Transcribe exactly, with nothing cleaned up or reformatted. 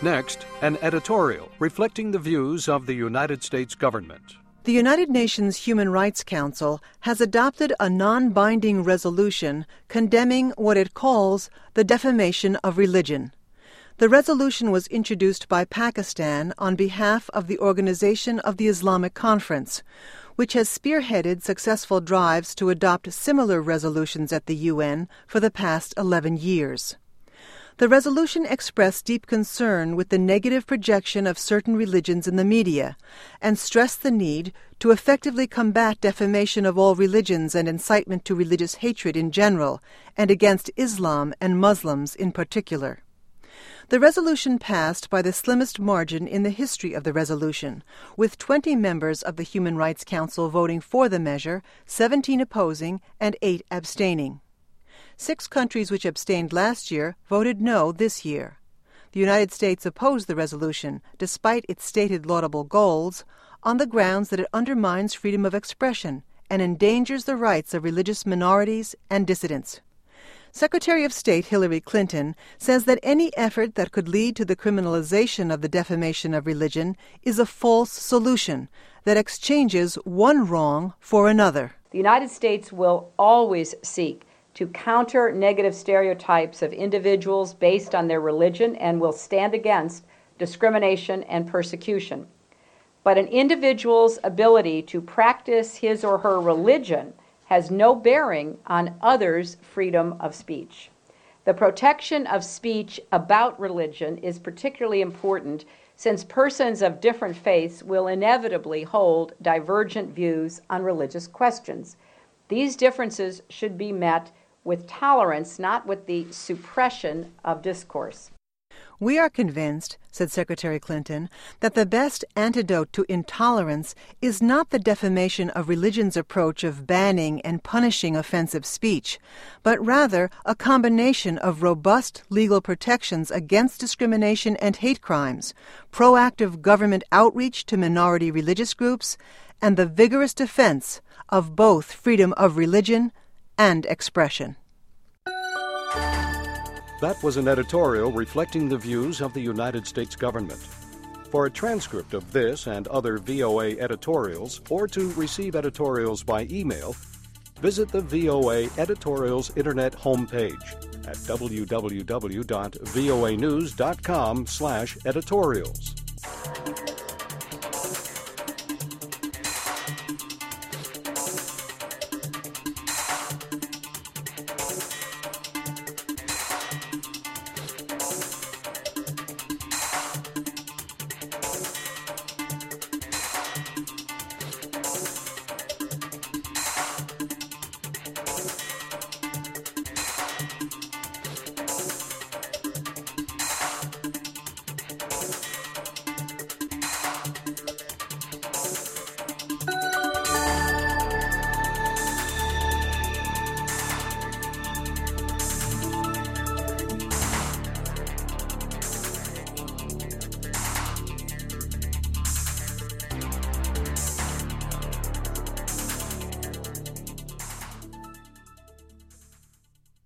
Next, an editorial reflecting the views of the United States government. The United Nations Human Rights Council has adopted a non-binding resolution condemning what it calls the defamation of religion. The resolution was introduced by Pakistan on behalf of the Organization of the Islamic Conference, which has spearheaded successful drives to adopt similar resolutions at the U N for the past eleven years. The resolution expressed deep concern with the negative projection of certain religions in the media and stressed the need to effectively combat defamation of all religions and incitement to religious hatred in general and against Islam and Muslims in particular. The resolution passed by the slimmest margin in the history of the resolution, with twenty members of the Human Rights Council voting for the measure, seventeen opposing, and eight abstaining. Six countries which abstained last year voted no this year. The United States opposed the resolution, despite its stated laudable goals, on the grounds that it undermines freedom of expression and endangers the rights of religious minorities and dissidents. Secretary of State Hillary Clinton says that any effort that could lead to the criminalization of the defamation of religion is a false solution that exchanges one wrong for another. The United States will always seek to counter negative stereotypes of individuals based on their religion and will stand against discrimination and persecution. But an individual's ability to practice his or her religion has no bearing on others' freedom of speech. The protection of speech about religion is particularly important since persons of different faiths will inevitably hold divergent views on religious questions. These differences should be met with tolerance, not with the suppression of discourse. We are convinced, said Secretary Clinton, that the best antidote to intolerance is not the defamation of religion's approach of banning and punishing offensive speech, but rather a combination of robust legal protections against discrimination and hate crimes, proactive government outreach to minority religious groups, and the vigorous defense of both freedom of religion and expression. That was an editorial reflecting the views of the United States government. For a transcript of this and other V O A editorials, or to receive editorials by email, visit the V O A Editorials Internet homepage at w w w dot voa news dot com slash editorials.